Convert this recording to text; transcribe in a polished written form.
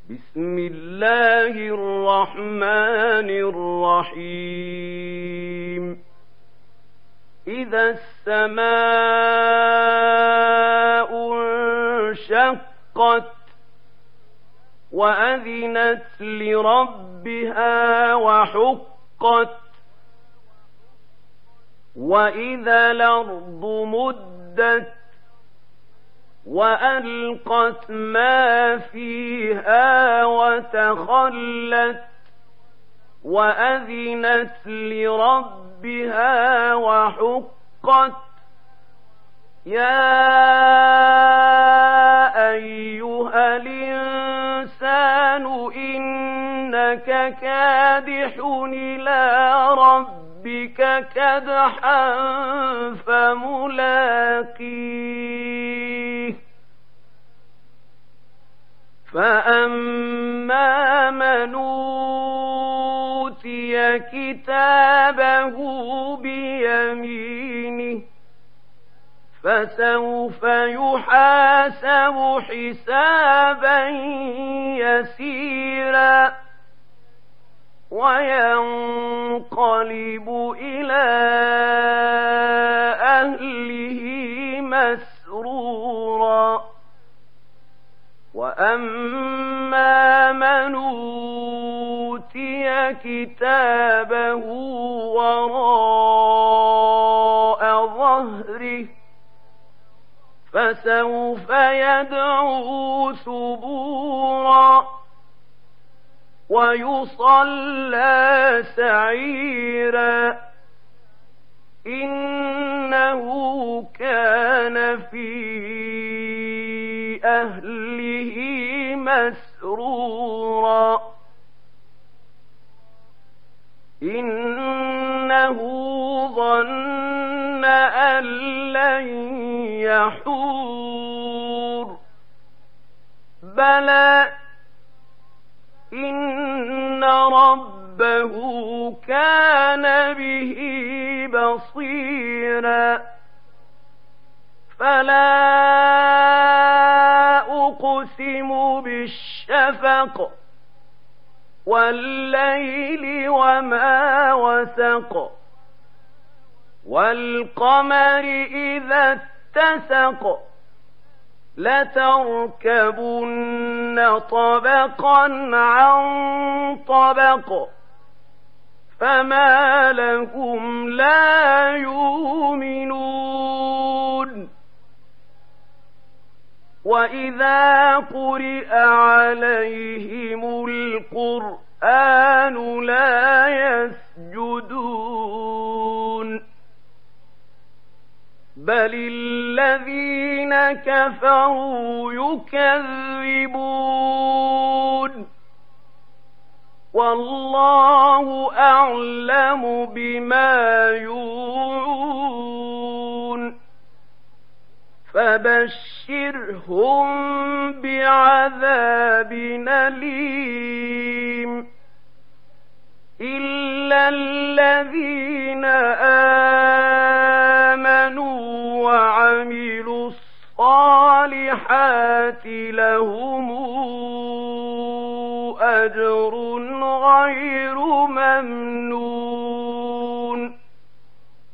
بسم الله الرحمن الرحيم إذا السماء انشقت وأذنت لربها وحقت وإذا الأرض مدت وألقت ما فيها وتخلت وأذنت لربها وحقت يا أيها الإنسان إنك كادح إلى ربك كدحا فملاقيه فأما من أوتي كتابه بيمينه فسوف يحاسب حسابا يسيرا وينقلب إلى أهله مسرورا وأما من أوتي كتابه وراء ظهره فسوف يدعو ثبورا ويصلى سعيرا إنه كان في أهله مسرورا إنه ظن أن لن يحور بلى إن ربه كان به بصيرا فلا أقسم بالشفق والليل وما وسق والقمر إذا اتسق لتركبن طبقا عن طبق فما لهم لا يؤمنون وإذا قرئ عليهم القرآن لا يسجدون بل الذين كفروا يكذبون والله أعلم بما يوعون فبشرهم بعذاب أليم إلا الذين آمنوا وعملوا الصالحات لهم